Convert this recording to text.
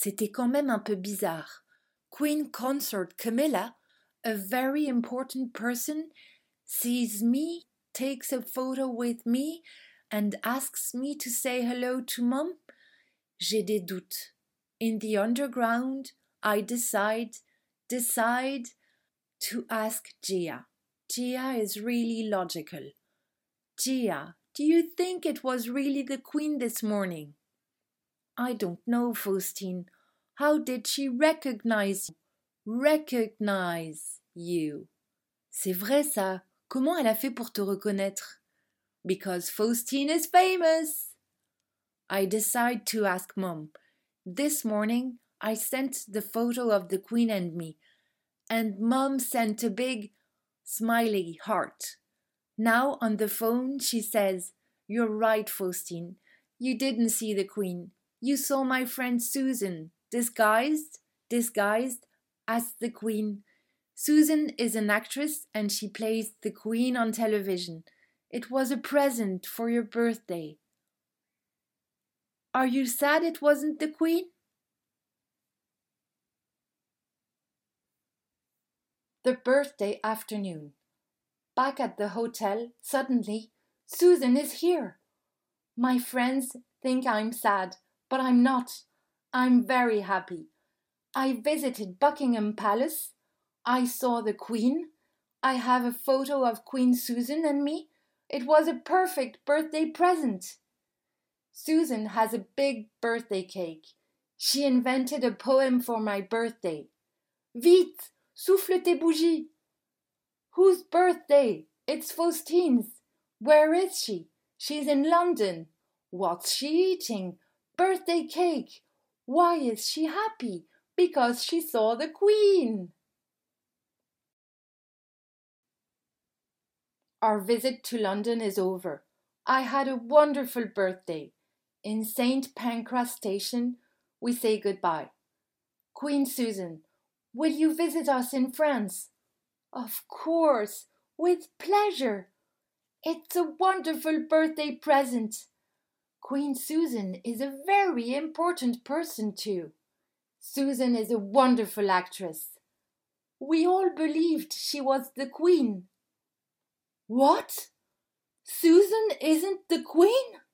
C'était quand même un peu bizarre. Queen Consort Camilla, a very important person, sees me, takes a photo with me, and asks me to say hello to Mom. J'ai des doutes. In the underground, I decide to ask Gia. Gia is really logical. Gia, do you think it was really the Queen this morning? I don't know, Faustine. How did she recognize you? C'est vrai ça. Comment elle a fait pour te reconnaître? Because Faustine is famous. I decide to ask Mom. This morning I sent the photo of the Queen and me, and Mom sent a big smiley heart. Now on the phone she says, "You're right, Faustine. You didn't see the Queen. You saw my friend Susan, disguised as the Queen. Susan is an actress and she plays the Queen on television. It was a present for your birthday." Are you sad it wasn't the Queen? The birthday afternoon. Back at the hotel, suddenly, Susan is here. My friends think I'm sad, but I'm not. I'm very happy. I visited Buckingham Palace. I saw the Queen. I have a photo of Queen Susan and me. It was a perfect birthday present. Susan has a big birthday cake. She invented a poem for my birthday. Vite, souffle tes bougies. Whose birthday? It's Faustine's. Where is she? She's in London. What's she eating? Birthday cake. Why is she happy? Because she saw the Queen. Our visit to London is over. I had a wonderful birthday. In St. Pancras Station, we say goodbye. Queen Susan, will you visit us in France? Of course, with pleasure. It's a wonderful birthday present. Queen Susan is a very important person too. Susan is a wonderful actress. We all believed she was the Queen. What? Susan isn't the Queen?